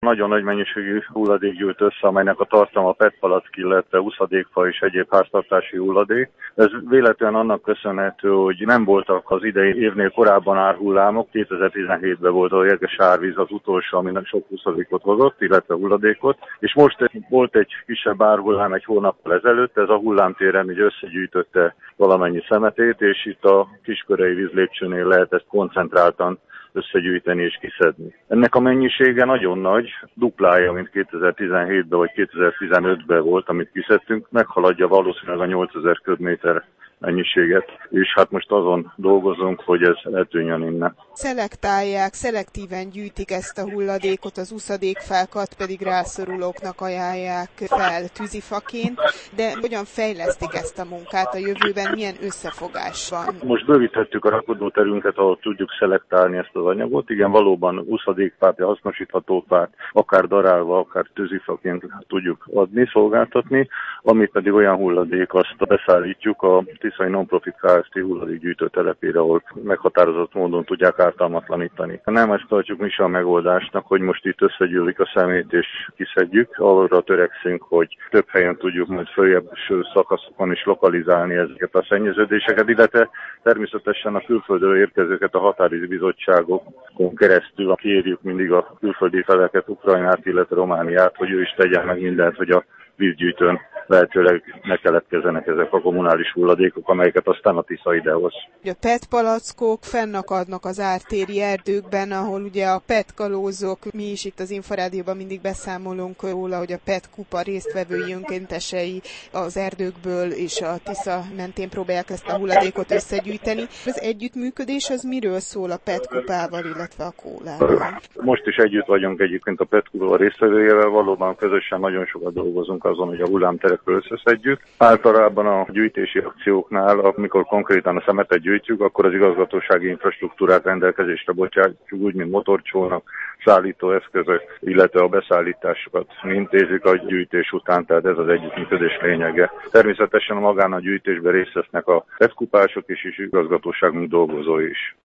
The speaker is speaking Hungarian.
nagyon nagy mennyiségű hulladék gyűlt össze, amelynek a tartalma PET palack, illetve uszadékfa és egyéb háztartási hulladék. Ez véletlenül annak köszönhető, hogy nem voltak az idei évnél korábban árhullámok. 2017-ben volt a érges árvíz az utolsó, aminek sok huszadékot hozott, illetve hulladékot. És most volt egy kisebb árhullám egy hónappal ezelőtt, ez a hullámtéren így összegyűjtötte valamennyi szemetét, és itt a Kiskörei vízlépcsőnél lehet ezt koncentráltan összegyűjteni és kiszedni. Ennek a mennyisége nagyon nagy, duplája, mint 2017-ben vagy 2015-ben volt, amit kiszedtünk, meghaladja valószínűleg a 8000 köbméter mennyiséget, és hát most azon dolgozunk, hogy ez eltűnjön innen. Szelektálják, szelektíven gyűjtik ezt a hulladékot, az uszadékfákat pedig rászorulóknak ajánlják fel tűzifaként, de hogyan fejlesztik ezt a munkát a jövőben, milyen összefogás van? Most bővítettük a rakodóterünket, ahol tudjuk szelektálni ezt az anyagot. Igen, valóban uszadékfát, hasznosítható fát, akár darálva, akár tűzifaként tudjuk adni, szolgáltatni, ami pedig olyan hulladék, azt beszállítjuk a Tiszai Nonprofit Kft. Hulladékgyűjtő telepére, ahol meghatározott módon tudják ártalmatlanítani. Nem ezt tartjuk mi is a megoldásnak, hogy most itt összegyűlik a szemét és kiszedjük. Arra törekszünk, hogy több helyen tudjuk majd följebb szakaszokon is lokalizálni ezeket a szennyeződéseket, illetve természetesen a külföldről érkezőket a határidő bizottságokon keresztül kérjük mindig a külföldi feleket, Ukrajnát, illetve Romániát, hogy ő is tegyen meg mindent, hogy a vízgyűjtőn lehetőleg ne keletkezzenek ezek a kommunális hulladékok, amelyeket aztán a Tisza idehoz. A PET palackok fennakadnak az ártéri erdőkben, ahol ugye a PET kalózok, mi is itt az Inforádióban mindig beszámolunk róla, hogy a PET kupa résztvevői önkéntesei az erdőkből és a Tisza mentén próbálják ezt a hulladékot összegyűjteni. Az együttműködés az miről szól a PET kupával, illetve a kólával? Most is együtt vagyunk egyébként a PET kupa résztvevőjével, valóban közösen nagyon sokat dolgozunk azon, hogy a hullámterekről összeszedjük. Általában a gyűjtési akcióknál, amikor konkrétan a szemetet gyűjtjük, akkor az igazgatósági infrastruktúrát rendelkezésre bocsátjuk, úgy, mint motorcsónak, szállítóeszközök, illetve a beszállításokat intézik a gyűjtés után, tehát ez az együttműködés lényege. Természetesen magán a gyűjtésben részt vesznek a PET kupások és igazgatóságunk dolgozói is.